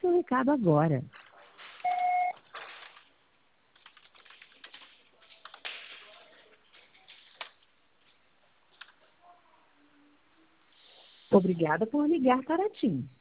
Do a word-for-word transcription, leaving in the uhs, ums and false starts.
seu recado agora. Obrigada por ligar para a TIM.